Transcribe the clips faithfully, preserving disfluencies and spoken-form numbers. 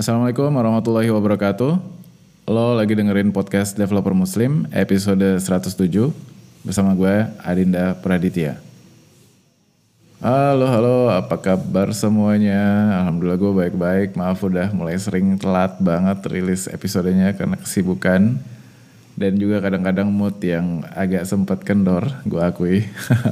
Assalamualaikum warahmatullahi wabarakatuh. Lo lagi dengerin podcast Developer Muslim episode seratus tujuh bersama gue Adinda Praditya. Halo halo, apa kabar semuanya? Alhamdulillah gue baik-baik. Maaf udah mulai sering telat banget rilis episodenya karena kesibukan dan juga kadang-kadang mood yang agak sempat kendor, gue akui.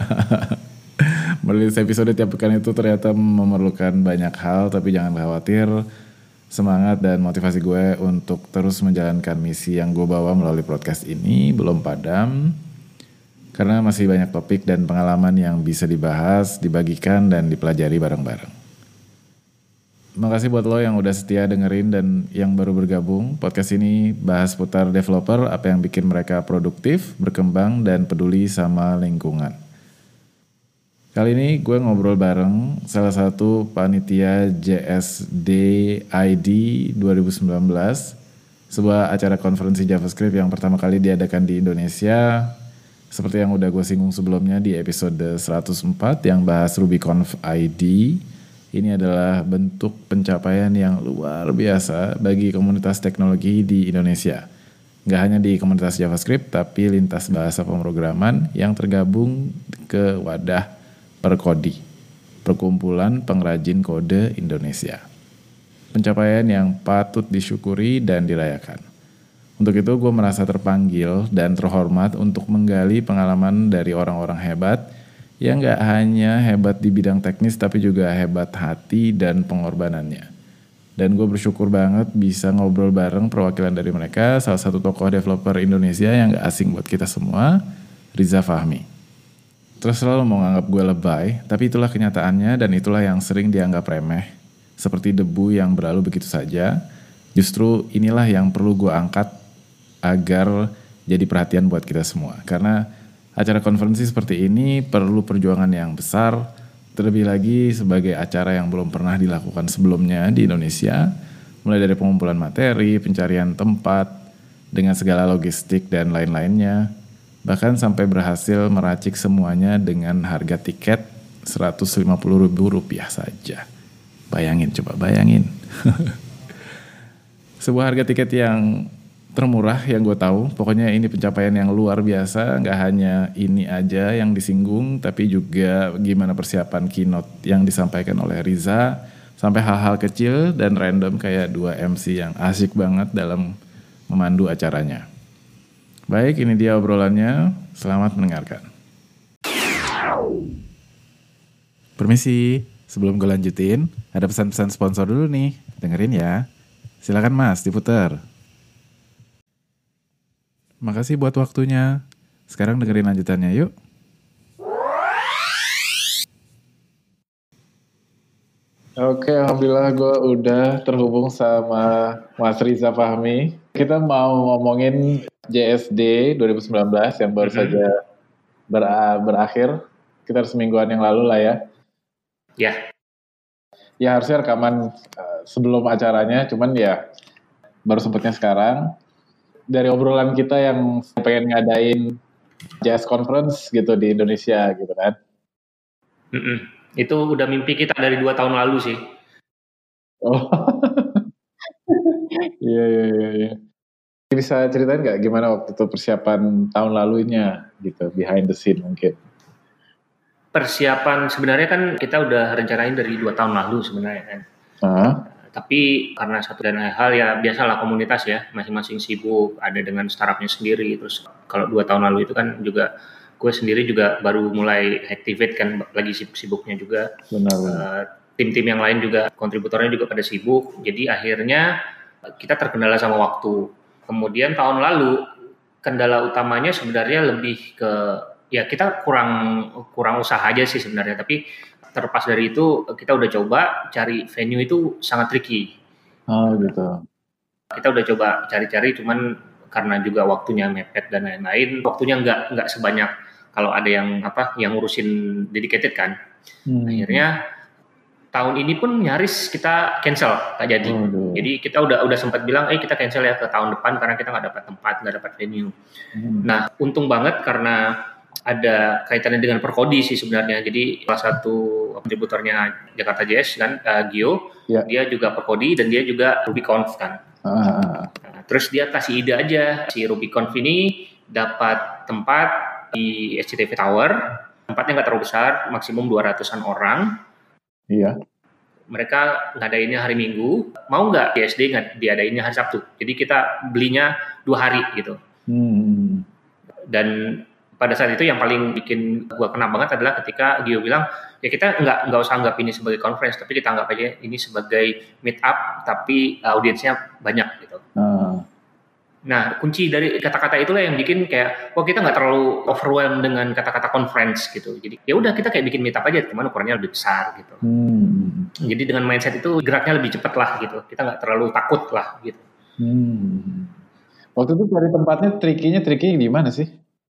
Merilis episode tiap pekan itu ternyata memerlukan banyak hal, tapi jangan khawatir. Semangat dan motivasi gue untuk terus menjalankan misi yang gue bawa melalui podcast ini belum padam. Karena masih banyak topik dan pengalaman yang bisa dibahas, dibagikan, dan dipelajari bareng-bareng. Makasih buat lo yang udah setia dengerin dan yang baru bergabung. Podcast ini bahas putar developer, apa yang bikin mereka produktif, berkembang, dan peduli sama lingkungan. Kali ini gue ngobrol bareng salah satu panitia J S D I D dua ribu sembilan belas, sebuah acara konferensi JavaScript yang pertama kali diadakan di Indonesia. Seperti yang udah gue singgung sebelumnya di episode seratus empat yang bahas RubyConf I D, ini adalah bentuk pencapaian yang luar biasa bagi komunitas teknologi di Indonesia. Gak hanya di komunitas JavaScript, tapi lintas bahasa pemrograman yang tergabung ke wadah Perkodi, Perkumpulan Pengrajin Kode Indonesia. Pencapaian yang patut disyukuri dan dirayakan. Untuk itu gue merasa terpanggil dan terhormat untuk menggali pengalaman dari orang-orang hebat yang gak hanya hebat di bidang teknis tapi juga hebat hati dan pengorbanannya. Dan gue bersyukur banget bisa ngobrol bareng perwakilan dari mereka, salah satu tokoh developer Indonesia yang gak asing buat kita semua, Riza Fahmi. Terus selalu mau nganggap gue lebay, tapi itulah kenyataannya dan itulah yang sering dianggap remeh. Seperti debu yang berlalu begitu saja, justru inilah yang perlu gue angkat agar jadi perhatian buat kita semua. Karena acara konferensi seperti ini perlu perjuangan yang besar, terlebih lagi sebagai acara yang belum pernah dilakukan sebelumnya di Indonesia, mulai dari pengumpulan materi, pencarian tempat, dengan segala logistik dan lain-lainnya. Bahkan sampai berhasil meracik semuanya dengan harga tiket seratus lima puluh ribu rupiah saja. Bayangin, coba bayangin. Sebuah harga tiket yang termurah yang gue tahu. Pokoknya ini pencapaian yang luar biasa. Gak hanya ini aja yang disinggung, tapi juga gimana persiapan keynote yang disampaikan oleh Riza. Sampai hal-hal kecil dan random kayak dua M C yang asik banget dalam memandu acaranya. Baik, ini dia obrolannya. Selamat mendengarkan. Permisi, sebelum gue lanjutin, ada pesan-pesan sponsor dulu nih. Dengerin ya. Silakan Mas, diputar. Makasih buat waktunya. Sekarang dengerin lanjutannya yuk. Oke, alhamdulillah gue udah terhubung sama Mas Riza Fahmi. Kita mau ngomongin J S D dua ribu sembilan belas yang baru mm-hmm. saja ber- berakhir sekitar semingguan yang lalu lah ya. Ya. Yeah. Ya harusnya rekaman uh, sebelum acaranya, cuman ya baru sempatnya sekarang. Dari obrolan kita yang pengen ngadain J S Conference gitu di Indonesia gitu kan. Mm-mm. Itu udah mimpi kita dari dua tahun lalu sih. Oh, iya iya iya. iya. Bisa ceritain nggak gimana waktu itu persiapan tahun lalunya gitu, behind the scene mungkin? Persiapan sebenarnya kan kita udah rencanain dari dua tahun lalu sebenarnya kan. Uh-huh. Tapi karena satu dan lain hal ya biasalah komunitas ya, masing-masing sibuk, ada dengan startupnya sendiri. Terus kalau dua tahun lalu itu kan juga gue sendiri juga baru mulai activate kan, lagi sibuk-sibuknya juga. Benar. Uh, tim-tim yang lain juga, kontributornya juga pada sibuk. Jadi akhirnya kita terkendala sama waktu. Kemudian tahun lalu kendala utamanya sebenarnya lebih ke ya kita kurang kurang usaha aja sih sebenarnya, tapi terlepas dari itu kita udah coba cari venue itu sangat tricky. Oh gitu. Kita udah coba cari-cari, cuman karena juga waktunya mepet dan lain-lain, waktunya nggak nggak sebanyak kalau ada yang apa yang ngurusin dedicated kan. Hmm. Akhirnya tahun ini pun nyaris kita cancel, nggak jadi. Oh, jadi kita udah udah sempat bilang, eh kita cancel ya ke tahun depan karena kita nggak dapat tempat, nggak dapat venue. Hmm. Nah untung banget karena ada kaitannya dengan Perkodi sih sebenarnya. Jadi salah satu kontributornya Jakarta J S kan, uh, Gio, yeah. dia juga Perkodi dan dia juga RubyConf kan. Uh. Nah, terus dia kasih ide aja, si RubyConf ini dapat tempat di S C T V Tower, tempatnya nggak terlalu besar, maksimum dua ratusan orang. Iya. Yeah. Mereka ngadainnya hari Minggu, mau nggak di S D diadainnya hari Sabtu. Jadi kita belinya dua hari gitu. Hmm. Dan pada saat itu yang paling bikin gue kena banget adalah ketika Gio bilang, ya kita nggak nggak usah anggap ini sebagai conference, tapi kita anggap aja ini sebagai meet up, tapi audiensnya banyak gitu. Uh. Nah, kunci dari kata-kata itulah yang bikin kayak, oh kita nggak terlalu overwhelmed dengan kata-kata conference gitu. Jadi ya udah kita kayak bikin meet up aja, cuman ukurannya lebih besar gitu. Hmm. Jadi dengan mindset itu geraknya lebih cepat lah gitu. Kita nggak terlalu takut lah gitu. Hmm. Waktu itu cari tempatnya, trikinya trikinya di mana sih?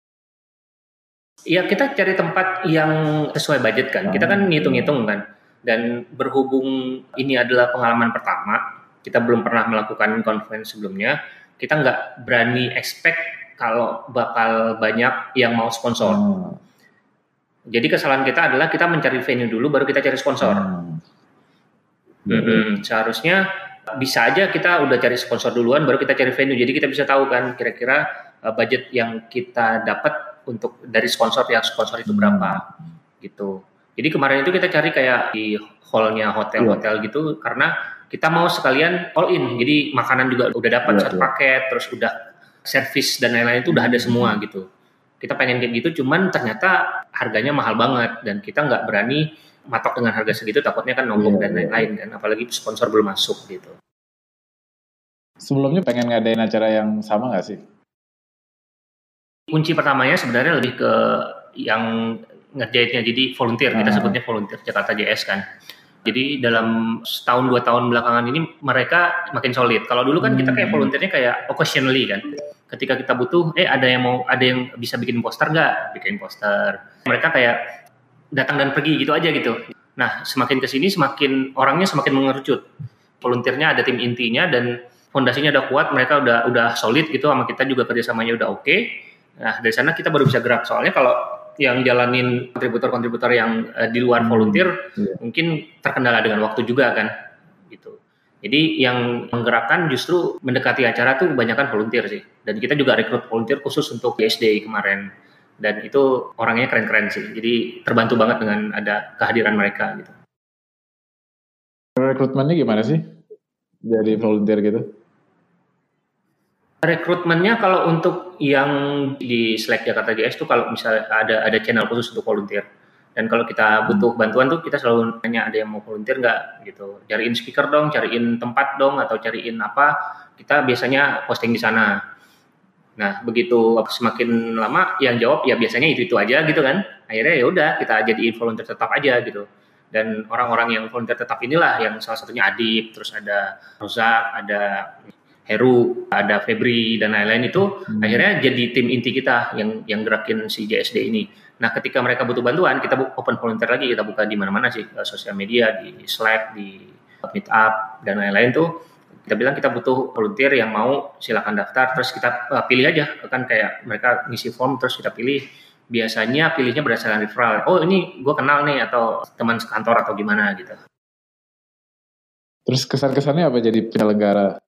Ya kita cari tempat yang sesuai budget kan. Kita kan ngitung-ngitung kan. Dan berhubung ini adalah pengalaman pertama, kita belum pernah melakukan conference sebelumnya, kita nggak berani expect kalau bakal banyak yang mau sponsor. Hmm. Jadi kesalahan kita adalah kita mencari venue dulu, baru kita cari sponsor. Hmm. Hmm. Seharusnya bisa aja kita udah cari sponsor duluan, baru kita cari venue. Jadi kita bisa tahu kan kira-kira budget yang kita dapat untuk dari sponsor yang sponsor itu berapa gitu. Jadi kemarin itu kita cari kayak di hall-nya hotel-hotel yeah. gitu karena kita mau sekalian all in. Jadi makanan juga udah dapat yeah, satu yeah. paket, terus udah service dan lain-lain itu udah ada semua gitu. Kita pengen kayak gitu, cuman ternyata harganya mahal banget dan kita nggak berani matok dengan harga segitu, takutnya kan nombok yeah, dan lain-lain yeah. kan. Apalagi sponsor belum masuk gitu. Sebelumnya pengen ngadain acara yang sama nggak sih? Kunci pertamanya sebenarnya lebih ke yang ngerjainnya, jadi volunteer, kita sebutnya volunteer Jakarta J S kan. Jadi dalam setahun dua tahun belakangan ini mereka makin solid. Kalau dulu kan kita kayak volunteernya kayak occasionally kan. Ketika kita butuh, eh ada yang mau, ada yang bisa bikin poster nggak? Bikin poster. Mereka kayak datang dan pergi gitu aja gitu. Nah semakin kesini semakin orangnya semakin mengerucut. Volunteernya ada tim intinya dan fondasinya udah kuat, mereka udah udah solid gitu sama kita juga kerjasamanya udah oke. Okay. Nah dari sana kita baru bisa gerak. Soalnya kalau yang jalanin kontributor-kontributor yang uh, di luar volunteer hmm. mungkin terkendala dengan waktu juga kan gitu. Jadi yang menggerakkan justru mendekati acara tuh kebanyakan volunteer sih. Dan kita juga rekrut volunteer khusus untuk P S D kemarin. Dan itu orangnya keren-keren sih. Jadi terbantu banget dengan ada kehadiran mereka gitu. Rekrutmennya gimana sih? Jadi volunteer gitu? Rekrutmennya kalau untuk yang di Slack Jakarta J S tuh kalau misalnya ada ada channel khusus untuk volunteer. Dan kalau kita butuh bantuan tuh kita selalu nanya ada yang mau volunteer nggak gitu. Cariin speaker dong, cariin tempat dong atau cariin apa. Kita biasanya posting di sana. Nah begitu semakin lama yang jawab ya biasanya itu itu aja gitu kan. Akhirnya ya udah kita jadiin volunteer tetap aja gitu. Dan orang-orang yang volunteer tetap inilah yang salah satunya Adib, terus ada Rozak, ada Heru, ada Febri dan lain-lain itu hmm. akhirnya jadi tim inti kita yang yang gerakin si J S D ini. Nah, ketika mereka butuh bantuan, kita open volunteer lagi, kita buka di mana-mana sih, sosial media, di Slack, di Meetup dan lain-lain tuh. Kita bilang kita butuh volunteer yang mau silakan daftar, terus kita uh, pilih aja kan kayak mereka ngisi form terus kita pilih. Biasanya pilihnya berdasarkan referral. Oh, ini gue kenal nih atau teman sekantor atau gimana gitu. Terus kesan-kesannya apa jadi penyelenggara?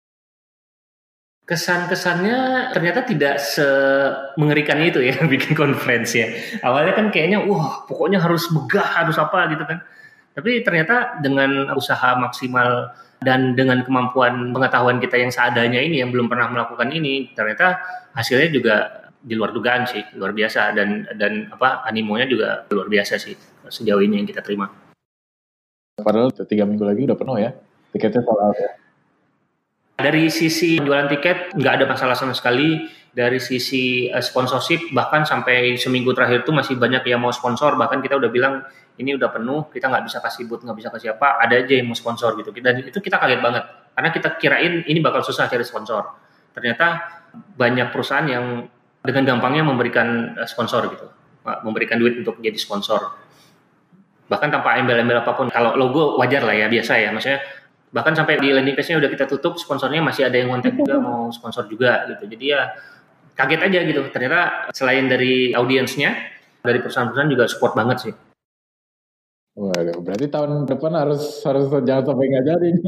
Kesan-kesannya ternyata tidak semengerikan itu ya bikin conference ya. Awalnya kan kayaknya wah pokoknya harus megah, harus apa gitu kan. Tapi ternyata dengan usaha maksimal dan dengan kemampuan pengetahuan kita yang seadanya ini yang belum pernah melakukan ini, ternyata hasilnya juga di luar dugaan sih, luar biasa dan dan apa animonya juga luar biasa sih sejauh ini yang kita terima. Padahal tiga minggu lagi udah penuh ya, tiketnya sold out ya. Dari sisi penjualan tiket nggak ada masalah sama sekali. Dari sisi uh, sponsorship bahkan sampai seminggu terakhir itu masih banyak yang mau sponsor. Bahkan kita udah bilang ini udah penuh, kita nggak bisa kasih booth, nggak bisa kasih apa. Ada aja yang mau sponsor gitu. Dan itu kita kaget banget karena kita kirain ini bakal susah cari sponsor. Ternyata banyak perusahaan yang dengan gampangnya memberikan sponsor gitu, memberikan duit untuk jadi sponsor. Bahkan tanpa embel-embel apapun. Kalau logo wajar lah ya, biasa ya. Maksudnya bahkan sampai di landing page-nya udah kita tutup, sponsornya masih ada yang kontak juga mau sponsor juga gitu. Jadi ya kaget aja gitu. Ternyata selain dari audiensnya, dari perusahaan-perusahaan juga support banget sih. Waduh, berarti tahun depan harus harus jangan sampai nggak jadi nih.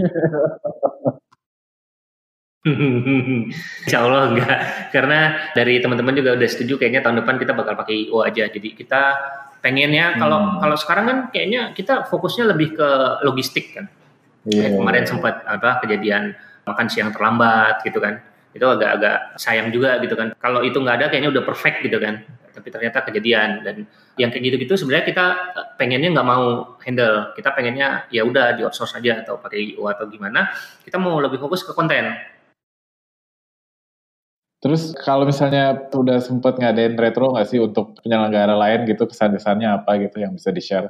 Insya Allah enggak, karena dari teman-teman juga udah setuju kayaknya tahun depan kita bakal pakai I O aja. Jadi kita pengennya kalau hmm. kalau sekarang kan kayaknya kita fokusnya lebih ke logistik kan. Yeah. Kayak kemarin sempat apa kejadian makan siang terlambat gitu kan. Itu agak-agak sayang juga gitu kan. Kalau itu nggak ada kayaknya udah perfect gitu kan. Tapi ternyata kejadian, dan yang kayak gitu-gitu sebenarnya kita pengennya nggak mau handle. Kita pengennya ya udah di outsource aja atau pakai I O atau gimana. Kita mau lebih fokus ke konten. Terus kalau misalnya udah sempet ngadain retro nggak sih untuk penyelenggara lain gitu, kesan-kesannya apa gitu yang bisa di-share?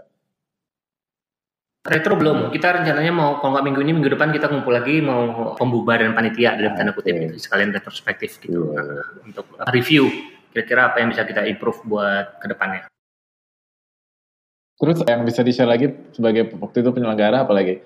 Retro belum, kita rencananya mau kalau nggak minggu ini, minggu depan kita ngumpul lagi mau pembubaran panitia dalam tanda kutip gitu, sekalian retrospektif gitu, yeah. Nah, untuk review kira-kira apa yang bisa kita improve buat kedepannya. Terus yang bisa di-share lagi sebagai waktu itu penyelenggara apa lagi?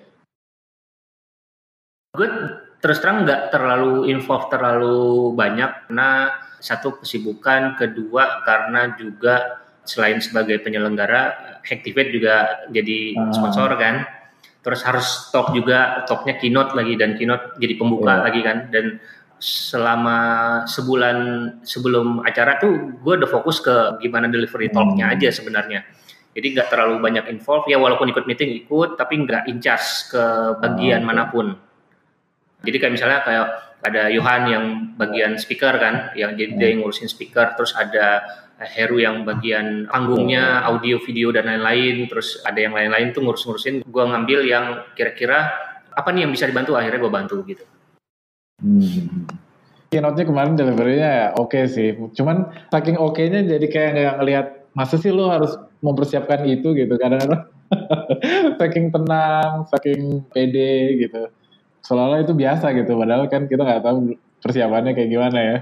Gue terus terang nggak terlalu involve terlalu banyak karena satu kesibukan, kedua karena juga selain sebagai penyelenggara, Hacktivate juga jadi sponsor kan, terus harus talk juga, talknya keynote lagi, dan keynote jadi pembuka yeah. lagi kan, dan selama sebulan sebelum acara tuh gue udah fokus ke gimana delivery talknya hmm. aja sebenarnya. Jadi nggak terlalu banyak involve, ya walaupun ikut meeting ikut, tapi nggak in charge ke bagian oh, okay. manapun. Jadi kayak misalnya kayak ada Yohan yang bagian speaker kan, yang jadi dia yang ngurusin speaker, terus ada Heru yang bagian panggungnya, audio, video dan lain-lain, terus ada yang lain-lain tuh ngurus-ngurusin. Gue ngambil yang kira-kira apa nih yang bisa dibantu, akhirnya gue bantu gitu. Hmm. Keynote-nya kemarin delivery-nya oke okay sih, cuman saking oke-nya jadi kayak nggak ngelihat masa sih lo harus mempersiapkan itu gitu, kadang-kadang saking tenang, saking pede gitu. Seolah-olah itu biasa gitu, padahal kan kita nggak tahu persiapannya kayak gimana ya.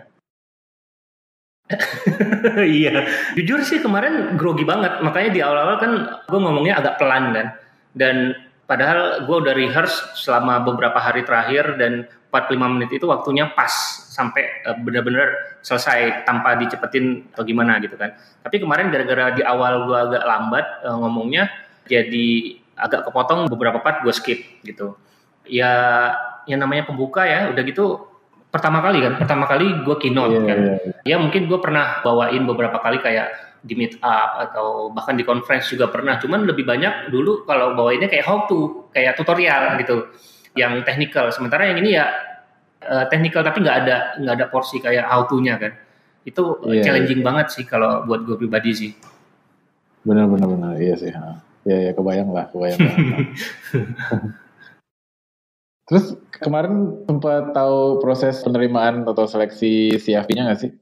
Iya, jujur sih kemarin grogi banget, makanya di awal-awal kan gue ngomongnya agak pelan kan, dan padahal gue udah rehearse selama beberapa hari terakhir, dan empat puluh lima menit itu waktunya pas sampai uh, benar-benar selesai tanpa dicepetin atau gimana gitu kan. Tapi kemarin gara-gara di awal gue agak lambat uh, ngomongnya, jadi agak kepotong beberapa part, gue skip gitu. Ya, yang namanya pembuka ya, udah gitu pertama kali kan, pertama kali gue keynote yeah, kan. Yeah, yeah. Ya mungkin gue pernah bawain beberapa kali kayak di meet up atau bahkan di conference juga pernah. Cuman lebih banyak dulu kalau bawainnya kayak how to, kayak tutorial gitu, yang technical. Sementara yang ini ya uh, technical tapi nggak ada nggak ada porsi kayak how to-nya kan. Itu yeah, challenging yeah. banget sih kalau buat gue pribadi sih. Benar-benar benar, iya sih. Ya ya kebayang lah, kebayang lah. Terus kemarin sempat tahu proses penerimaan atau seleksi C F P-nya nggak sih?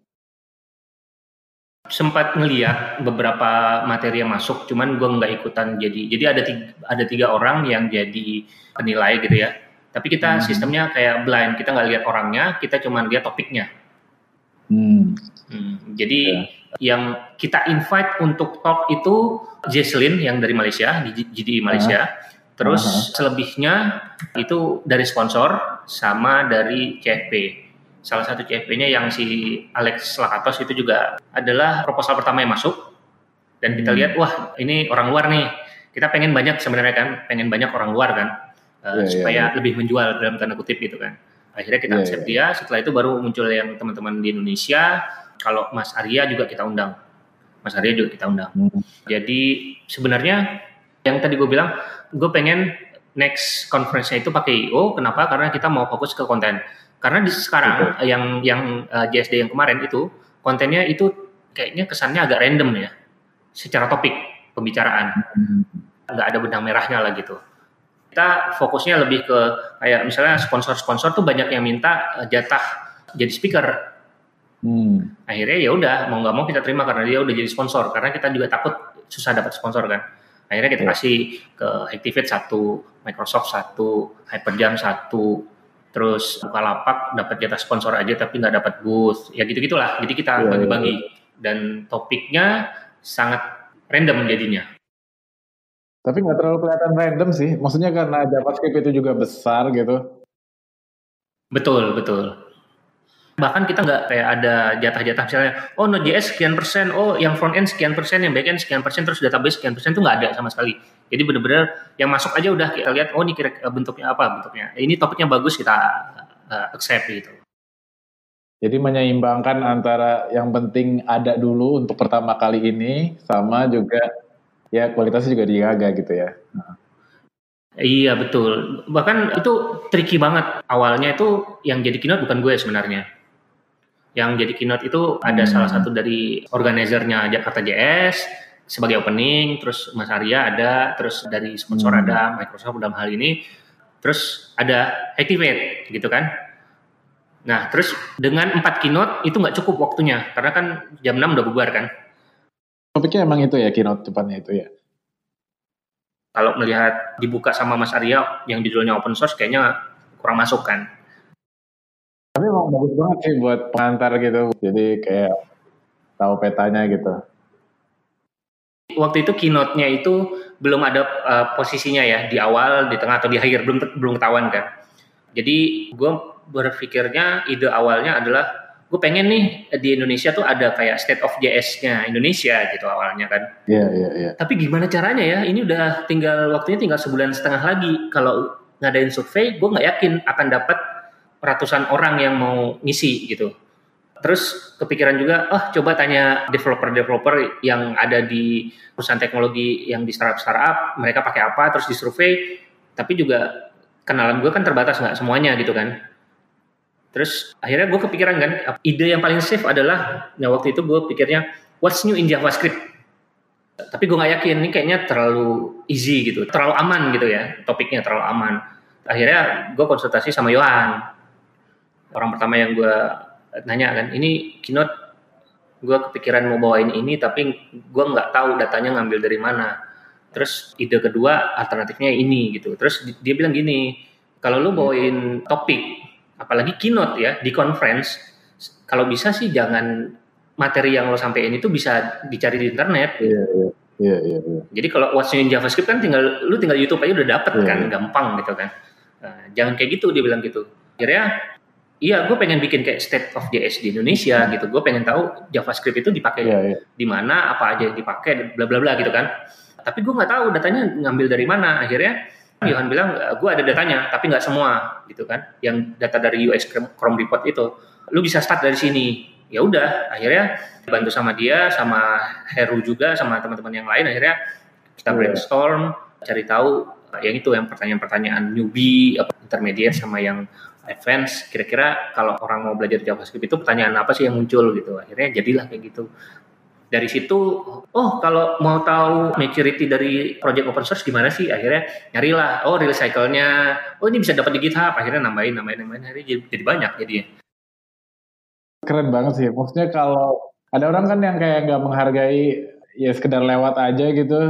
Sempat ngeliat beberapa materi yang masuk, cuman gue nggak ikutan jadi. Jadi ada tiga, ada tiga orang yang jadi penilai gitu ya. Tapi kita hmm. sistemnya kayak blind, kita nggak lihat orangnya, kita cuma lihat topiknya. Hmm. Hmm, jadi yeah. yang kita invite untuk talk itu Jesslyn yang dari Malaysia, di G D I Malaysia. Uh-huh. Terus uh-huh. selebihnya itu dari sponsor sama dari C F P. Salah satu C F P-nya yang si Alex Lakatos itu juga adalah proposal pertama yang masuk. Dan kita hmm. lihat, wah ini orang luar nih. Kita pengen banyak sebenarnya kan, pengen banyak orang luar kan. Uh, yeah, supaya yeah, yeah. lebih menjual dalam tanda kutip gitu kan. Akhirnya kita yeah, accept yeah. dia, setelah itu baru muncul yang teman-teman di Indonesia. Kalau Mas Arya juga kita undang. Mas Arya juga kita undang. Hmm. Jadi sebenarnya yang tadi gue bilang, gue pengen next conference-nya itu pakai I O. Kenapa? Karena kita mau fokus ke konten. Karena di sekarang okay. yang yang uh, J S D yang kemarin itu kontennya itu kayaknya kesannya agak random ya, secara topik pembicaraan, nggak ada benang merahnya lah gitu. Kita fokusnya lebih ke kayak misalnya sponsor-sponsor tuh banyak yang minta uh, jatah jadi speaker. Hmm. Akhirnya ya udah mau nggak mau kita terima karena dia udah jadi sponsor. Karena kita juga takut susah dapat sponsor kan. Akhirnya kita kasih ke Hacktivate satu, Microsoft satu, Hyperjam satu, terus Bukalapak dapat jatah sponsor aja tapi nggak dapat booth, ya gitu-gitulah. Jadi kita yeah, bagi-bagi yeah. dan topiknya sangat random jadinya. Tapi nggak terlalu kelihatan random sih, maksudnya karena JavaScript itu juga besar gitu. Betul, betul. Bahkan kita nggak kayak ada jatah-jatah misalnya, oh Node.js sekian persen, oh yang front end sekian persen, yang back end sekian persen, terus database sekian persen, itu nggak ada sama sekali. Jadi benar-benar yang masuk aja udah kita lihat, oh ini kira bentuknya apa bentuknya, ini topiknya bagus kita uh, accept gitu. Jadi menyeimbangkan antara yang penting ada dulu untuk pertama kali ini, sama juga ya kualitasnya juga dijaga gitu ya. Nah. Iya betul, bahkan itu tricky banget. Awalnya itu yang jadi keynote bukan gue sebenarnya. Yang jadi keynote itu ada hmm. salah satu dari organizernya Jakarta J S sebagai opening, terus Mas Arya ada, terus dari sponsor hmm. ada, Microsoft dalam hal ini, terus ada Activate gitu kan. Nah terus dengan empat keynote itu nggak cukup waktunya, karena kan jam enam udah bubar kan. Topiknya emang itu ya, keynote depannya itu ya. Kalau melihat dibuka sama Mas Arya yang judulnya open source kayaknya kurang masuk kan. Tapi emang bagus banget sih buat pengantar gitu. Jadi kayak tahu petanya gitu. Waktu itu keynote-nya itu belum ada uh, posisinya ya, di awal, di tengah atau di akhir, belum belum ketahuan kan. Jadi gue berpikirnya ide awalnya adalah gue pengen nih di Indonesia tuh ada kayak State of J S-nya Indonesia gitu awalnya kan. Iya, yeah, iya, yeah, iya. Yeah. Tapi gimana caranya ya? Ini udah tinggal waktunya tinggal sebulan setengah lagi. Kalau ngadain survei, gue nggak yakin akan dapat ratusan orang yang mau ngisi gitu. Terus kepikiran juga, oh coba tanya developer-developer yang ada di perusahaan teknologi yang di startup-startup, mereka pakai apa, terus disurvei. Tapi juga kenalan gue kan terbatas, nggak semuanya gitu kan. Terus akhirnya gue kepikiran kan, ide yang paling safe adalah, nah waktu itu gue pikirnya, what's new in JavaScript? Tapi gue gak yakin, ini kayaknya terlalu easy gitu, terlalu aman gitu ya, topiknya terlalu aman. Akhirnya gue konsultasi sama Yohan, orang pertama yang gue nanya kan, ini keynote gue kepikiran mau bawain ini, tapi gue gak tahu datanya ngambil dari mana. Terus ide kedua, alternatifnya ini gitu. Terus dia bilang gini, kalau lu bawain topik, apalagi keynote ya, di conference, kalau bisa sih jangan materi yang lo sampein itu bisa dicari di internet. Iya, iya, iya, iya. iya. Jadi kalau what's new in JavaScript kan tinggal, lu tinggal YouTube aja udah dapet yeah. kan, gampang gitu kan. Nah, jangan kayak gitu, dia bilang gitu. Akhirnya, iya gue pengen bikin kayak State of J S di Indonesia gitu. Gue pengen tahu JavaScript itu dipakai yeah, yeah. di mana, apa aja yang dipakai, bla bla bla gitu kan. Tapi gue nggak tahu datanya ngambil dari mana. Akhirnya, Yohan bilang, gue ada datanya, tapi nggak semua, gitu kan. Yang data dari U X Chrome Report itu, lu bisa start dari sini. Ya udah, akhirnya dibantu sama dia, sama Heru juga, sama teman-teman yang lain. Akhirnya kita brainstorm, cari tahu yang itu, yang pertanyaan-pertanyaan newbie, intermediate, sama yang advance. Kira-kira kalau orang mau belajar JavaScript itu pertanyaan apa sih yang muncul gitu. Akhirnya jadilah kayak gitu. Dari situ, oh kalau mau tahu maturity dari project open source gimana sih, akhirnya nyarilah, oh release cycle-nya, oh ini bisa dapat di GitHub, akhirnya nambahin, nambahin, nambahin, akhirnya jadi, jadi banyak jadinya. Keren banget sih, maksudnya kalau ada orang kan yang kayak nggak menghargai, ya sekedar lewat aja gitu.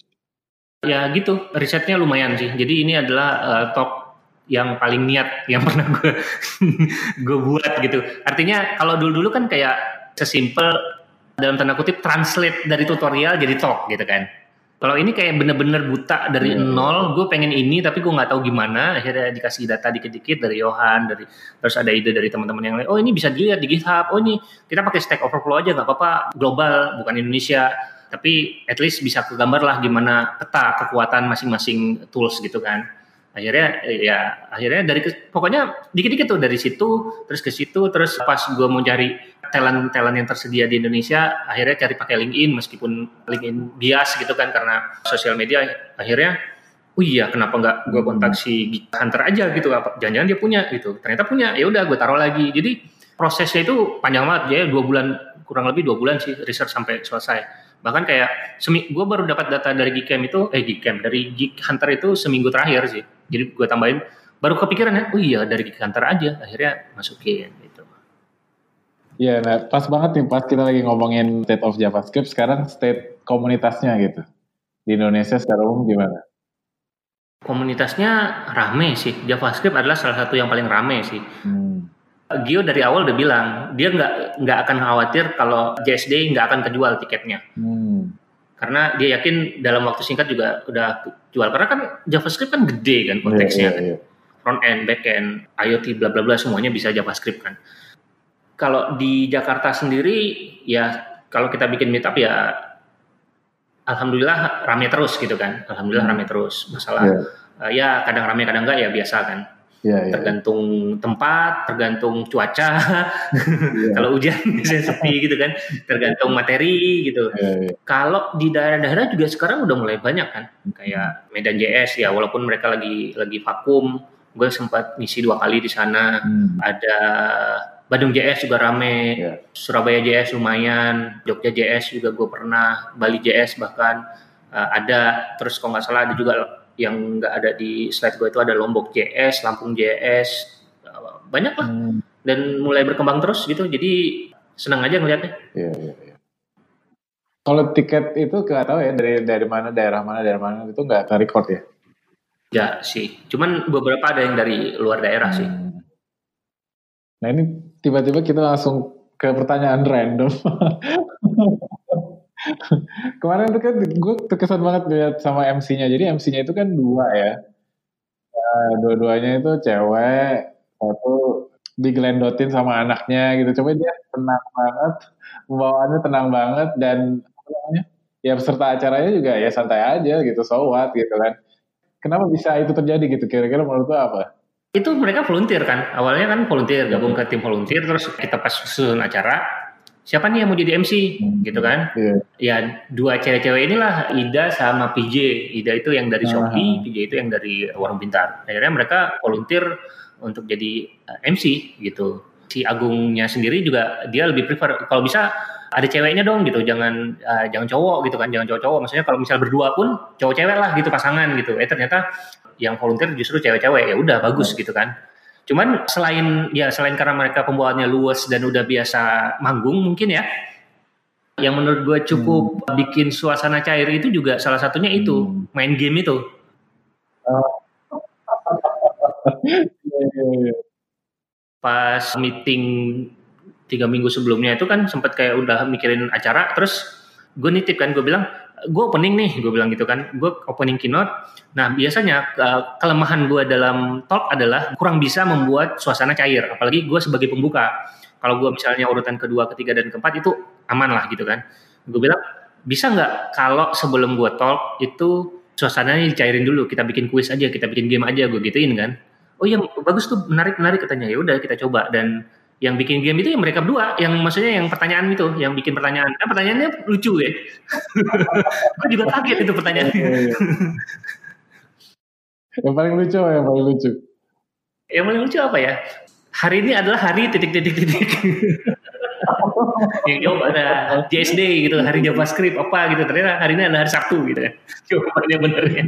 Ya gitu, risetnya lumayan sih, jadi ini adalah uh, talk yang paling niat yang pernah gue gue buat gitu. Artinya kalau dulu-dulu kan kayak sesimpel dalam tanda kutip translate dari tutorial jadi talk gitu kan. Kalau ini kayak bener-bener buta dari hmm. nol, gue pengen ini tapi gue nggak tahu gimana. Akhirnya dikasih data dikit-dikit dari Yohan, dari terus ada ide dari teman-teman yang lain. Oh ini bisa dilihat di GitHub. Oh ini kita pakai Stack Overflow aja nggak apa-apa, global bukan Indonesia. Tapi at least bisa kegambar lah gimana peta kekuatan masing-masing tools gitu kan. Akhirnya ya akhirnya dari pokoknya dikit-dikit tuh dari situ terus ke situ terus pas gue mau cari talent-talent yang tersedia di Indonesia, akhirnya cari pakai LinkedIn meskipun LinkedIn bias gitu kan karena sosial media. Akhirnya, oh iya kenapa nggak gue kontak si Geek Hunter aja gitu, apa jangan-jangan dia punya gitu. Ternyata punya, ya udah gue taruh lagi. Jadi prosesnya itu panjang banget ya, dua bulan kurang lebih dua bulan sih research sampai selesai. Bahkan kayak semi, gue baru dapat data dari Geekcamp itu, eh Geekcamp dari Geek Hunter itu seminggu terakhir sih. Jadi gue tambahin, baru kepikiran ya, oh iya dari Geek Hunter aja, akhirnya masukin gitu. Iya, nah pas banget nih pas kita lagi ngomongin state of JavaScript, sekarang state komunitasnya gitu. Di Indonesia secara umum gimana? Komunitasnya rame sih, JavaScript adalah salah satu yang paling rame sih. Hmm. Gio dari awal udah bilang, dia nggak nggak akan khawatir kalau J S D nggak akan kejual tiketnya. Hmm. Karena dia yakin dalam waktu singkat juga udah jual. Karena kan JavaScript kan gede kan konteksnya. Yeah, yeah, yeah. Front end, back end, IoT, bla bla bla semuanya bisa JavaScript kan. Kalau di Jakarta sendiri ya kalau kita bikin meetup ya alhamdulillah rame terus gitu kan. Alhamdulillah Hmm. rame terus. Masalah Iya. uh, ya kadang rame kadang enggak ya biasa kan. Iya, iya. Tergantung tempat, tergantung cuaca. Iya. Kalau hujan biasanya sepi gitu kan. Tergantung materi gitu. Iya, iya. Kalau di daerah-daerah juga sekarang udah mulai banyak kan. Kayak Medan J S ya walaupun mereka lagi lagi vakum, gue sempat ngisi dua kali di sana. Hmm. Ada Bandung J S juga rame, Iya. Surabaya J S lumayan, Jogja J S juga gue pernah, Bali J S bahkan uh, ada. Terus kalau nggak salah ada juga yang nggak ada di slide gue itu ada Lombok J S, Lampung J S, uh, banyak lah. Hmm. Dan mulai berkembang terus gitu. Jadi senang aja ngeliatnya. Iya, iya, iya. Kalau tiket itu nggak tahu ya dari dari mana daerah mana daerah mana itu nggak record ya? Ya sih, cuman beberapa ada yang dari luar daerah Hmm. sih. Nah ini tiba-tiba kita langsung ke pertanyaan random. Kemarin itu kan gue terkesan banget lihat sama M C-nya. Jadi M C-nya itu kan dua ya. Uh, dua-duanya itu cewek, satu digelendotin sama anaknya gitu. Coba dia tenang banget, pembawaannya tenang banget dan apa namanya? Ya peserta acaranya juga ya santai aja gitu, so what gitu kan. Kenapa bisa itu terjadi gitu? Kira-kira menurut lo apa? Itu mereka volunteer kan, awalnya kan volunteer, gabung ke tim volunteer, terus kita pas susun acara, siapa nih yang mau jadi M C, hmm. gitu kan? Yeah. Ya dua cewek-cewek inilah, Ida sama P J. Ida itu yang dari Shopee, uh-huh. P J itu yang dari Warung Pintar. Akhirnya mereka volunteer untuk jadi M C gitu. Si Agungnya sendiri juga dia lebih prefer kalau bisa ada ceweknya dong gitu, jangan uh, jangan cowok gitu kan, jangan cowok-cowok. Maksudnya kalau misal berdua pun cowok-cewek lah gitu pasangan gitu. Eh ternyata yang volunteer justru cewek-cewek, ya udah bagus gitu kan. Cuman selain ya selain karena mereka pembawaannya luas dan udah biasa manggung mungkin ya, yang menurut gue cukup hmm. bikin suasana cair itu juga salah satunya itu hmm. main game itu. Oh. Pas meeting tiga minggu sebelumnya itu kan sempat kayak udah mikirin acara, terus gue nitip kan, gue bilang gue opening nih, gue bilang gitu kan, gue opening keynote. Nah biasanya uh, kelemahan gue dalam talk adalah kurang bisa membuat suasana cair, apalagi gue sebagai pembuka. Kalau gue misalnya urutan kedua, ketiga, dan keempat itu aman lah gitu kan. Gue bilang bisa nggak kalau sebelum gue talk itu suasananya dicairin dulu, kita bikin kuis aja, kita bikin game aja, gue gituin kan. Oh iya bagus tuh, menarik menarik katanya. Ya udah kita coba. Dan yang bikin game itu yang mereka berdua, yang maksudnya yang pertanyaan itu, yang bikin pertanyaan. Nah, pertanyaannya lucu ya. Gue juga kaget itu pertanyaannya. Yang paling lucu, yang paling lucu. Yang paling lucu apa ya? Hari ini adalah hari titik-titik-titik. Yang jawab ada J S D gitu, hari JavaScript apa gitu. Ternyata hari ini adalah hari Sabtu gitu kan. Jawabannya benernya.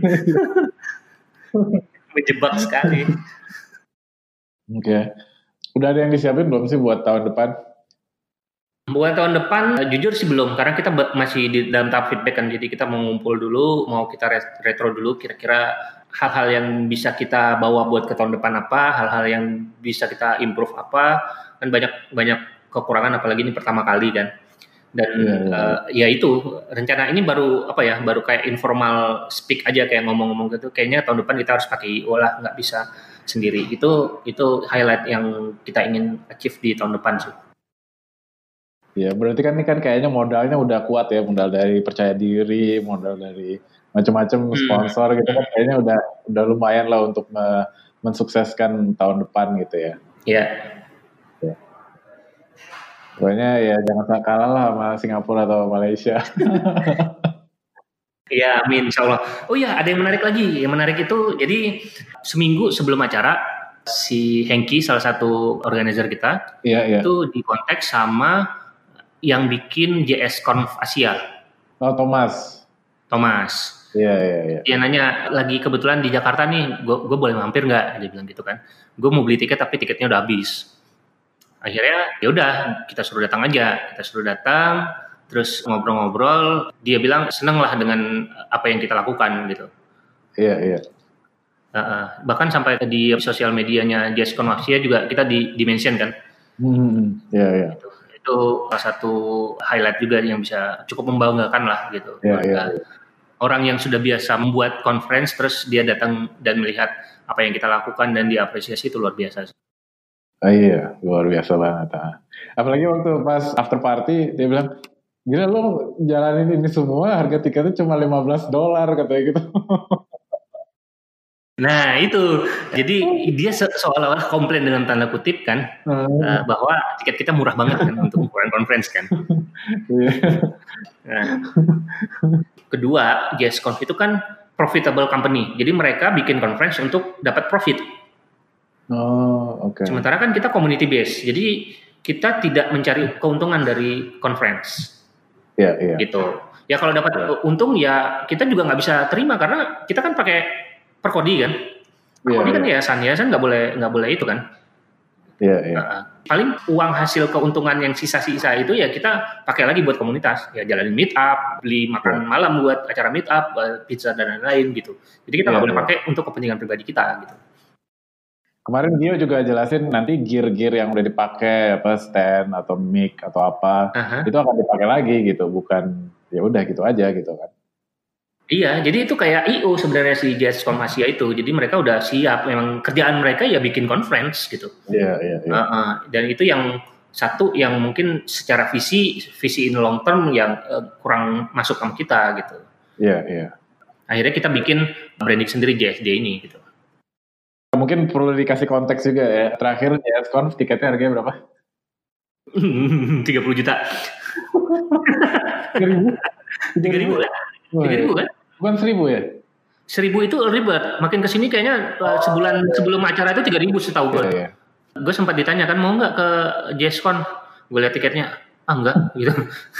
Menjebak sekali. Oke. Okay. Udah ada yang disiapin belum sih buat tahun depan? Buat tahun depan, jujur sih belum. Karena kita masih di dalam tahap feedback kan. Jadi kita mau ngumpul dulu, mau kita retro dulu. Kira-kira hal-hal yang bisa kita bawa buat ke tahun depan apa, hal-hal yang bisa kita improve apa. Kan banyak banyak kekurangan, apalagi ini pertama kali kan. Dan yeah, yeah. Uh, ya itu, rencana ini baru apa ya, baru kayak informal speak aja, kayak ngomong-ngomong gitu. Kayaknya tahun depan kita harus pakai I O lah, nggak bisa sendiri. Itu itu highlight yang kita ingin achieve di tahun depan sih. Ya berarti kan ini kan kayaknya modalnya udah kuat ya, modal dari percaya diri, modal dari macam-macam sponsor hmm. gitu kan, kayaknya udah udah lumayan lah untuk me- mensukseskan tahun depan gitu ya. Iya. Ya. Pokoknya ya jangan kalah lah sama Singapura atau Malaysia. Iya, amin, insya Allah. Oh iya, ada yang menarik lagi. Yang menarik itu, jadi seminggu sebelum acara, si Hengki, salah satu organizer kita, iya, iya. itu dikontak sama yang bikin J S Conf Asia. Oh, Thomas. Thomas. Iya, iya, iya. Dia nanya, lagi kebetulan di Jakarta nih, gue boleh mampir nggak? Dia bilang gitu kan. Gue mau beli tiket, tapi tiketnya udah habis. Akhirnya, ya udah, kita suruh datang aja. Kita suruh datang, terus ngobrol-ngobrol, dia bilang seneng lah dengan apa yang kita lakukan gitu. Iya, iya. Uh, bahkan sampai di sosial medianya J S Conf Asia juga kita di dimension kan. Hmm, iya, iya. Itu, itu salah satu highlight juga yang bisa cukup membanggakan lah gitu. Iya, iya, iya. Orang yang sudah biasa membuat conference terus dia datang dan melihat apa yang kita lakukan dan diapresiasi, itu luar biasa. Oh iya, luar biasa banget. Ah. Apalagi waktu pas after party dia bilang, gila lo jalanin ini semua harga tiketnya cuma lima belas dolar katanya gitu. Nah itu, jadi dia se- seolah-olah komplain dengan tanda kutip kan, Hmm. uh, bahwa tiket kita murah banget kan untuk ukuran conference kan. Iya. Nah, kedua, JSConf itu kan profitable company, jadi mereka bikin conference untuk dapat profit. Oh, oke. Sementara kan kita community base, jadi kita tidak mencari keuntungan dari conference. Iya, iya. Gitu. Ya kalau dapat Iya. untung ya kita juga nggak bisa terima karena kita kan pakai perkodi kan. Perkodi Iya, kan iya. yayasan, yayasan nggak boleh nggak boleh itu kan. Iya, iya. Uh, paling uang hasil keuntungan yang sisa-sisa itu ya kita pakai lagi buat komunitas. Ya jalanin meet up, beli makan Iya. malam buat acara meet up, uh, pizza dan lain-lain gitu. Jadi kita nggak Iya, boleh iya. pakai untuk kepentingan pribadi kita gitu. Kemarin Gio juga jelasin nanti gear-gear yang udah dipakai apa stand atau mic atau apa Aha. itu akan dipakai lagi gitu, bukan ya udah gitu aja gitu kan. Iya, jadi itu kayak I O sebenarnya si JSConf Asia itu. Jadi mereka udah siap, memang kerjaan mereka ya bikin conference gitu. Iya, iya, iya. Uh, uh, dan itu yang satu yang mungkin secara visi visi in long term yang uh, kurang masuk sama kita gitu. Iya, iya. Akhirnya kita bikin branding sendiri J S D ini gitu. Mungkin perlu dikasih konteks juga ya. Terakhir JSConf tiketnya harganya berapa? tiga puluh juta. tiga ribu? tiga ribu kan? tiga ribu kan? Bukan seribu ya? seribu itu ribet. Makin kesini kayaknya uh, sebulan sebelum acara itu tiga ribu setahu gue. Iya, iya. Gue sempat ditanya kan mau nggak ke JSConf? Gue lihat tiketnya, ah enggak gitu.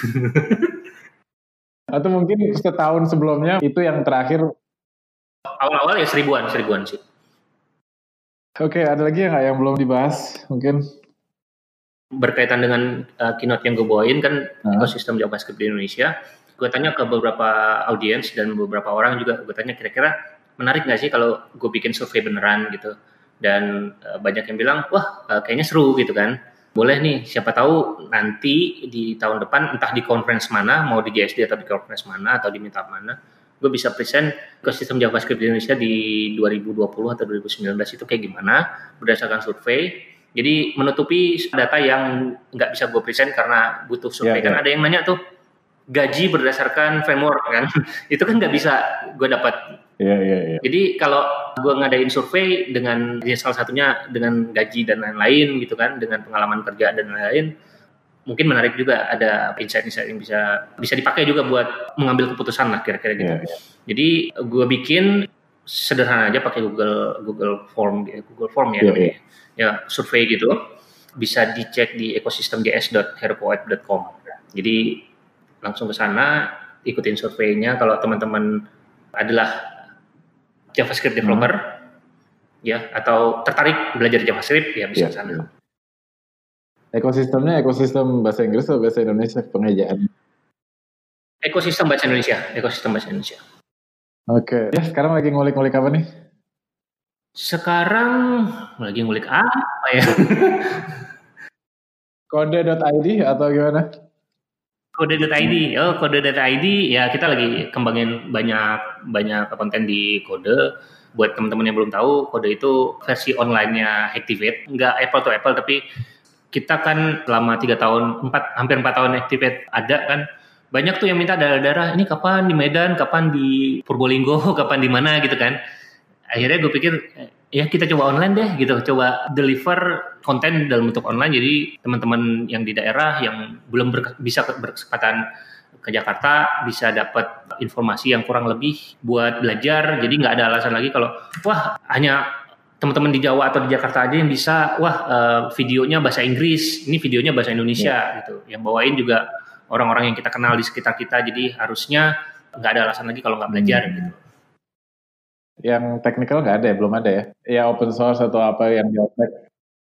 Atau mungkin setahun sebelumnya itu yang terakhir. Awal-awal ya seribuan, seribuan sih. Oke, ada lagi yang nggak yang belum dibahas mungkin? Berkaitan dengan uh, keynote yang gue bawain kan uh. ekosistem JavaScript di Indonesia. Gue tanya ke beberapa audiens dan beberapa orang juga gue tanya kira-kira menarik nggak sih kalau gue bikin survei beneran gitu. Dan uh, banyak yang bilang wah uh, kayaknya seru gitu kan. Boleh nih siapa tahu nanti di tahun depan entah di conference mana, mau di J S D atau di conference mana atau di meetup mana, gue bisa present ekosistem JavaScript di Indonesia di dua ribu dua puluh atau dua ribu sembilan belas itu kayak gimana berdasarkan survei. Jadi menutupi data yang nggak bisa gue present karena butuh survei. Yeah, kan yeah. Ada yang nanya tuh gaji berdasarkan framework kan, itu kan nggak bisa gue dapat. Yeah, yeah, yeah. Jadi kalau gue ngadain survei dengan ya salah satunya dengan gaji dan lain-lain gitu kan, dengan pengalaman kerja dan lain-lain, mungkin menarik juga ada insight-insight yang bisa bisa dipakai juga buat mengambil keputusan lah kira-kira gitu. Yeah, yeah. Jadi gue bikin sederhana aja pakai Google Google Form Google Form ya, yeah, yeah. ya survei gitu, bisa dicek di ekosistem j s dot heropoet dot com. Jadi langsung ke sana, ikutin surveinya. Kalau teman-teman adalah JavaScript developer, hmm. ya atau tertarik belajar JavaScript, ya bisa ke sana. Yeah. Ekosistemnya ekosistem bahasa Inggris atau bahasa Indonesia pengejaan? Ekosistem bahasa Indonesia, ekosistem bahasa Indonesia. Oke, okay. Ya sekarang lagi ngulik-ngulik apa nih? Sekarang lagi ngulik apa ya? Kode.id atau gimana? Kode.id, oh kode.id ya kita lagi kembangin banyak banyak konten di Kode. Buat teman-teman yang belum tahu, Kode itu versi online-nya Activate, nggak apple to apple tapi kita kan selama tiga tahun, empat hampir empat tahun Activate ada kan, banyak tuh yang minta daerah-daerah ini kapan di Medan, kapan di Purbolinggo, kapan di mana gitu kan. Akhirnya gue pikir ya kita coba online deh gitu, coba deliver konten dalam bentuk online. Jadi teman-teman yang di daerah yang belum ber, bisa berkesempatan ke Jakarta bisa dapat informasi yang kurang lebih buat belajar. Jadi nggak ada alasan lagi kalau wah hanya teman-teman di Jawa atau di Jakarta aja yang bisa, wah uh, videonya bahasa Inggris, ini videonya bahasa Indonesia yeah. gitu. Yang bawain juga orang-orang yang kita kenal di sekitar kita. Jadi harusnya nggak ada alasan lagi kalau nggak belajar hmm. gitu. Yang technical nggak ada ya, belum ada ya? Ya open source atau apa yang di-open?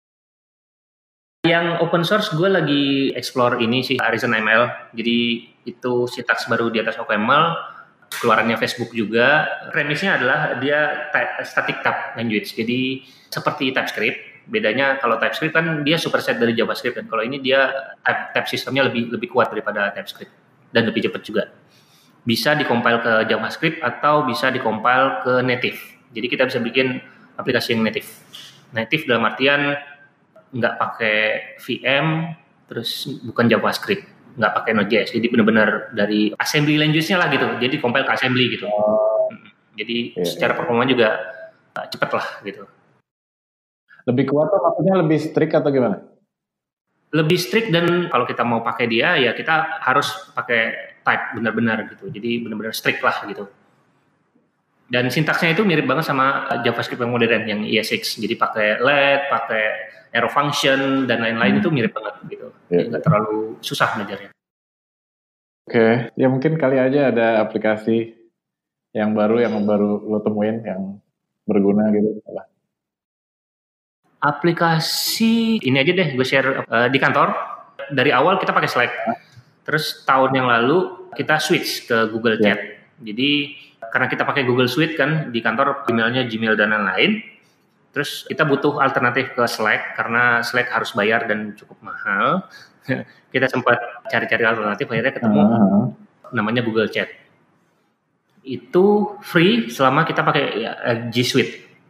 Yang open source gue lagi explore ini sih, Arisen M L. Jadi itu syntax baru di atas O P M L, keluarannya Facebook juga. Premisnya adalah dia type, static type language. Jadi seperti TypeScript. Bedanya kalau TypeScript kan dia superset dari JavaScript, dan kalau ini dia type, type sistemnya lebih lebih kuat daripada TypeScript dan lebih cepat juga. Bisa dikompil ke JavaScript atau bisa dikompil ke native. Jadi kita bisa bikin aplikasi yang native. Native dalam artian nggak pakai V M, terus bukan JavaScript, nggak pakai Node.js. Jadi benar-benar dari assembly language-nya lah gitu. Jadi compile ke assembly gitu. Oh, Jadi iya, secara iya. performa juga uh, cepet lah gitu. Lebih kuat tuh maksudnya lebih strict atau gimana? Lebih strict, dan kalau kita mau pakai dia ya kita harus pakai type benar-benar gitu. Jadi benar-benar strict lah gitu. Dan sintaksnya itu mirip banget sama JavaScript yang modern yang E S X. Jadi pakai let, pakai arrow function dan lain-lain, hmm. itu mirip banget gitu. Jadi nggak yeah. terlalu susah belajarnya. Oke, okay. Ya mungkin kali aja ada aplikasi yang baru yang baru lo temuin yang berguna gitu. Aplikasi ini aja deh gue share uh, di kantor. Dari awal kita pakai Slack. Terus tahun yang lalu kita switch ke Google Chat. Yeah. Jadi karena kita pakai Google Suite kan di kantor, emailnya Gmail dan lain-lain. Terus kita butuh alternatif ke Slack karena Slack harus bayar dan cukup mahal. Kita sempat cari-cari alternatif, akhirnya ketemu uh-huh. namanya Google Chat. Itu free selama kita pakai ya, G Suite.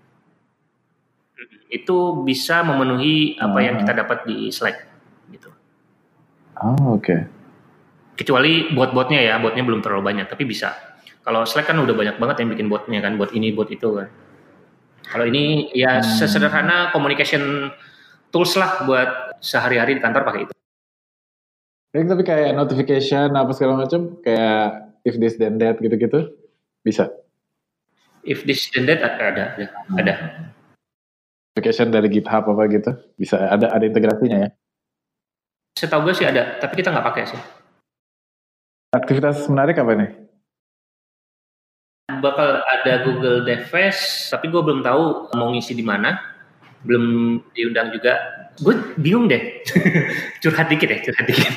Itu bisa memenuhi apa uh-huh. yang kita dapat di Slack gitu. Oh, oke. Okay. Kecuali bot-botnya ya, botnya belum terlalu banyak, tapi bisa. Kalau Slack kan udah banyak banget yang bikin botnya kan, bot ini, bot itu kan. Kalau ini ya hmm. sesederhana communication tools lah buat sehari-hari di kantor pakai itu. Tapi kayak notification apa segala macam, kayak if this then that gitu-gitu, bisa? If this then that ada, ada, ada. Notification dari GitHub apa gitu, bisa ada ada integrasinya ya? Setahu gue sih ada, tapi kita nggak pakai sih. Aktivitas menarik apa nih? Bakal ada Google DevFest, tapi gue belum tahu mau ngisi di mana, belum diundang juga. Gue bingung deh, curhat dikit ya, curhat dikit.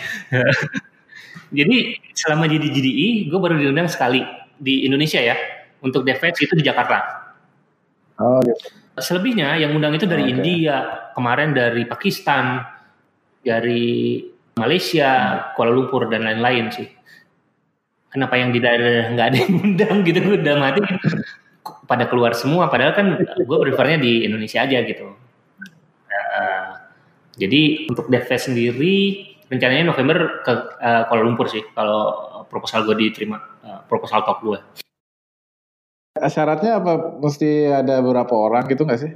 Jadi selama jadi G D I, gue baru diundang sekali di Indonesia ya, untuk DevFest itu di Jakarta. Oh gitu. Selebihnya yang undang itu dari okay. India, kemarin dari Pakistan, dari Malaysia, hmm. Kuala Lumpur dan lain-lain sih. Kenapa yang di daerah nggak ada yang undang gitu, gue udah mati pada keluar semua, padahal kan gue prefernya di Indonesia aja gitu. Uh, jadi untuk DevFest sendiri rencananya November ke uh, Kuala Lumpur sih kalau proposal gue diterima, uh, proposal talk gue. Syaratnya apa, mesti ada beberapa orang gitu nggak sih?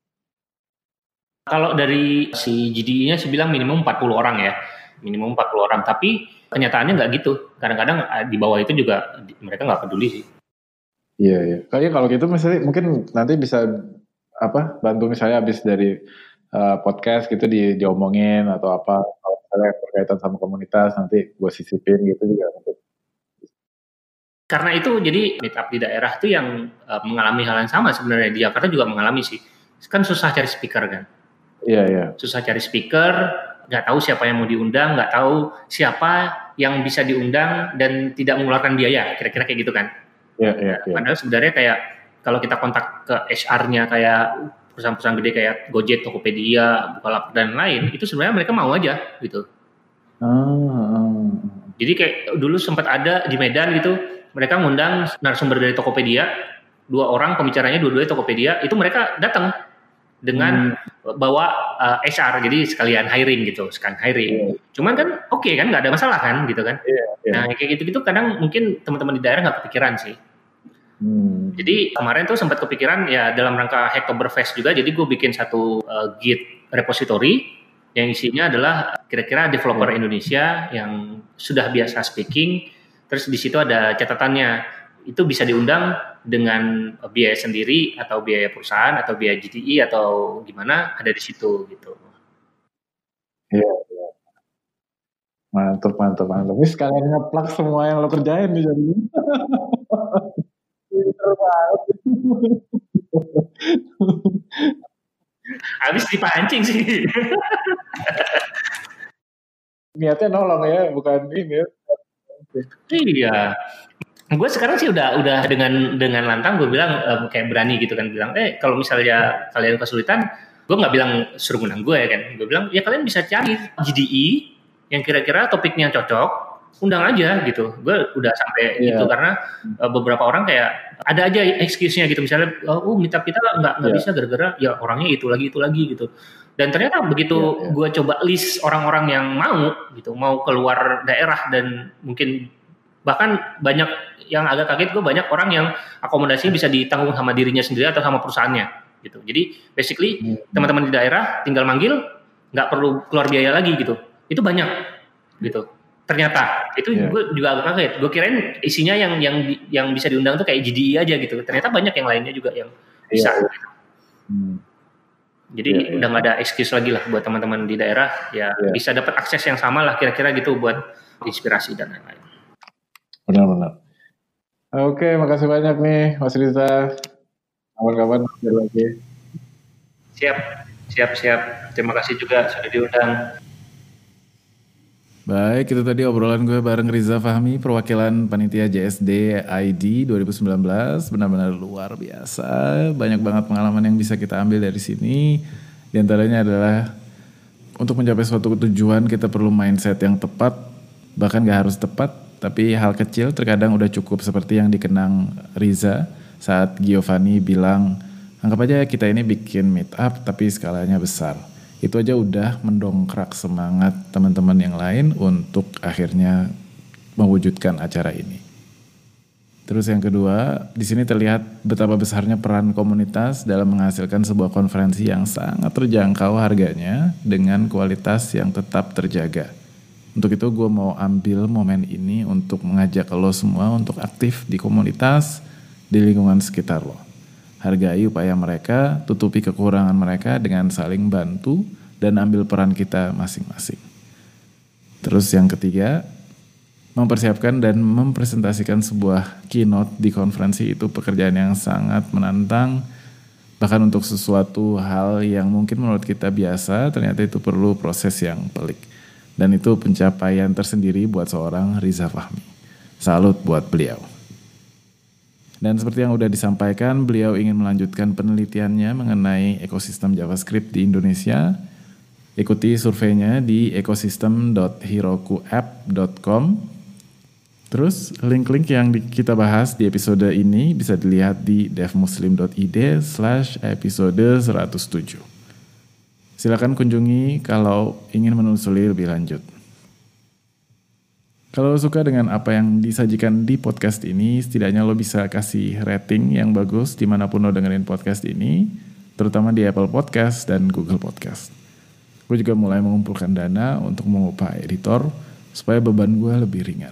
Kalau dari si G D I-nya sih bilang minimum empat puluh orang ya, minimum empat puluh orang, tapi kenyataannya nggak gitu. Kadang-kadang di bawah itu juga mereka nggak peduli sih. Iya, iya. Kayaknya kalau gitu misalnya mungkin nanti bisa apa bantu misalnya habis dari uh, podcast gitu di diomongin atau apa kalau misalnya berkaitan sama komunitas nanti gue sisipin gitu juga mungkin. Karena itu jadi meetup di daerah tuh yang uh, mengalami hal yang sama sebenarnya. Di Jakarta juga mengalami sih. Kan susah cari speaker kan. Iya, iya. Susah cari speaker. Nggak tahu siapa yang mau diundang, nggak tahu siapa yang bisa diundang dan tidak mengeluarkan biaya, kira-kira kayak gitu kan. Iya, iya, iya. Padahal sebenarnya kayak kalau kita kontak ke H R-nya kayak perusahaan-perusahaan gede kayak Gojek, Tokopedia, Bukalapak dan lain, itu sebenarnya mereka mau aja gitu. Oh. Jadi kayak dulu sempat ada di Medan gitu, mereka ngundang narasumber dari Tokopedia, dua orang pembicaranya dua-duanya Tokopedia, itu mereka datang dengan hmm. bawa uh, H R, jadi sekalian hiring gitu, sekalian hiring. Yeah. Cuman kan oke okay, kan, nggak ada masalah kan, gitu kan. Yeah, yeah. Nah kayak gitu-gitu kadang mungkin teman-teman di daerah nggak kepikiran sih. Hmm. Jadi kemarin tuh sempat kepikiran ya dalam rangka Hacktoberfest juga, jadi gue bikin satu uh, Git repository yang isinya adalah kira-kira developer yeah. Indonesia yang sudah biasa speaking, terus di situ ada catatannya, itu bisa diundang dengan biaya sendiri atau biaya perusahaan atau biaya G T I atau gimana, ada di situ gitu. Iya, iya. Mantap, mantap, mantap. Ini sekalian ngeplak semua yang lo kerjain nih jadi. Habis dipancing sih. Niatnya nolong ya, bukan ini ya. Iya. Gue sekarang sih udah udah dengan dengan lantang gue bilang um, kayak berani gitu kan, bilang eh kalau misalnya kalian kesulitan, gue nggak bilang suruh menang gue ya kan, gue bilang ya kalian bisa cari G D I yang kira-kira topiknya cocok, undang aja gitu. Gue udah sampai yeah. gitu karena uh, beberapa orang kayak ada aja excuse-nya gitu, misalnya oh meetup kita nggak nggak yeah. bisa gara-gara ya orangnya itu lagi itu lagi gitu. Dan ternyata begitu yeah, yeah. gue coba list orang-orang yang mau gitu, mau keluar daerah dan mungkin bahkan banyak yang agak kaget, gue banyak orang yang akomodasinya bisa ditanggung sama dirinya sendiri atau sama perusahaannya gitu. Jadi basically hmm. teman-teman di daerah tinggal manggil, nggak perlu keluar biaya lagi gitu. Itu banyak gitu. Ternyata itu yeah. gue juga agak kaget. Gue kirain isinya yang yang yang bisa diundang tuh kayak G D I aja gitu. Ternyata banyak yang lainnya juga yang bisa. Yeah. Gitu. Hmm. Jadi yeah, yeah. udah nggak ada excuse lagi lah buat teman-teman di daerah ya yeah. bisa dapat akses yang sama lah kira-kira gitu buat inspirasi dan lain-lain. Benar-benar. Oke, makasih banyak nih Mas Riza. Kapan-kapan lagi. Siap, siap, siap. Terima kasih juga sudah diundang. Baik, itu tadi obrolan gue bareng Riza Fahmi, perwakilan panitia J S D I D dua ribu sembilan belas. Benar-benar luar biasa, banyak banget pengalaman yang bisa kita ambil dari sini. Di antaranya adalah untuk mencapai suatu tujuan kita perlu mindset yang tepat, bahkan gak harus tepat, tapi hal kecil terkadang udah cukup, seperti yang dikenang Riza saat Giovanni bilang, anggap aja kita ini bikin meet up tapi skalanya besar. Itu aja udah mendongkrak semangat teman-teman yang lain untuk akhirnya mewujudkan acara ini. Terus yang kedua, di sini terlihat betapa besarnya peran komunitas dalam menghasilkan sebuah konferensi yang sangat terjangkau harganya dengan kualitas yang tetap terjaga. Untuk itu gue mau ambil momen ini untuk mengajak lo semua untuk aktif di komunitas di lingkungan sekitar lo. Hargai upaya mereka, tutupi kekurangan mereka dengan saling bantu, dan ambil peran kita masing-masing. Terus yang ketiga, mempersiapkan dan mempresentasikan sebuah keynote di konferensi itu pekerjaan yang sangat menantang, bahkan untuk sesuatu hal yang mungkin menurut kita biasa, ternyata itu perlu proses yang pelik. Dan itu pencapaian tersendiri buat seorang Riza Fahmi. Salut buat beliau. Dan seperti yang udah disampaikan, beliau ingin melanjutkan penelitiannya mengenai ekosistem JavaScript di Indonesia. Ikuti surveinya di ekosistem dot heroku app dot com. Terus link-link yang kita bahas di episode ini bisa dilihat di devmuslim dot id slash episode seratus tujuh. Silakan kunjungi kalau ingin menelusuri lebih lanjut. Kalau lo suka dengan apa yang disajikan di podcast ini, setidaknya lo bisa kasih rating yang bagus dimanapun lo dengerin podcast ini, terutama di Apple Podcast dan Google Podcast. Gue juga mulai mengumpulkan dana untuk mengupah editor supaya beban gue lebih ringan.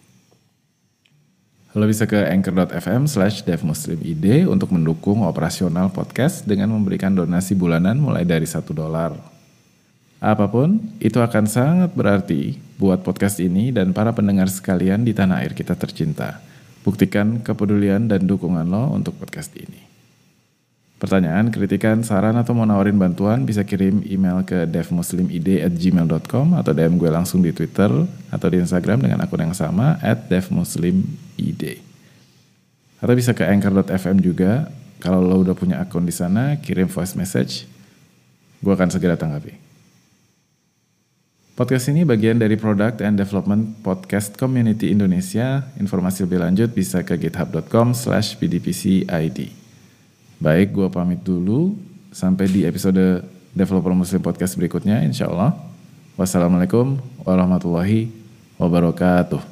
Lo bisa ke anchor dot f m slash devmuslimid untuk mendukung operasional podcast dengan memberikan donasi bulanan mulai dari satu dolar. Apapun, itu akan sangat berarti buat podcast ini dan para pendengar sekalian di tanah air kita tercinta. Buktikan kepedulian dan dukungan lo untuk podcast ini. Pertanyaan, kritikan, saran, atau mau nawarin bantuan bisa kirim email ke devmuslimid at gmail dot com atau D M gue langsung di Twitter atau di Instagram dengan akun yang sama at devmuslimid. Atau bisa ke anchor dot f m juga. Kalau lo udah punya akun di sana, kirim voice message. Gue akan segera tanggapi. Podcast ini bagian dari Product and Development Podcast Community Indonesia. Informasi lebih lanjut bisa ke github dot com slash p d p c i d. Baik, gue pamit dulu. Sampai di episode Developer Muslim Podcast berikutnya, insya Allah. Wassalamualaikum warahmatullahi wabarakatuh.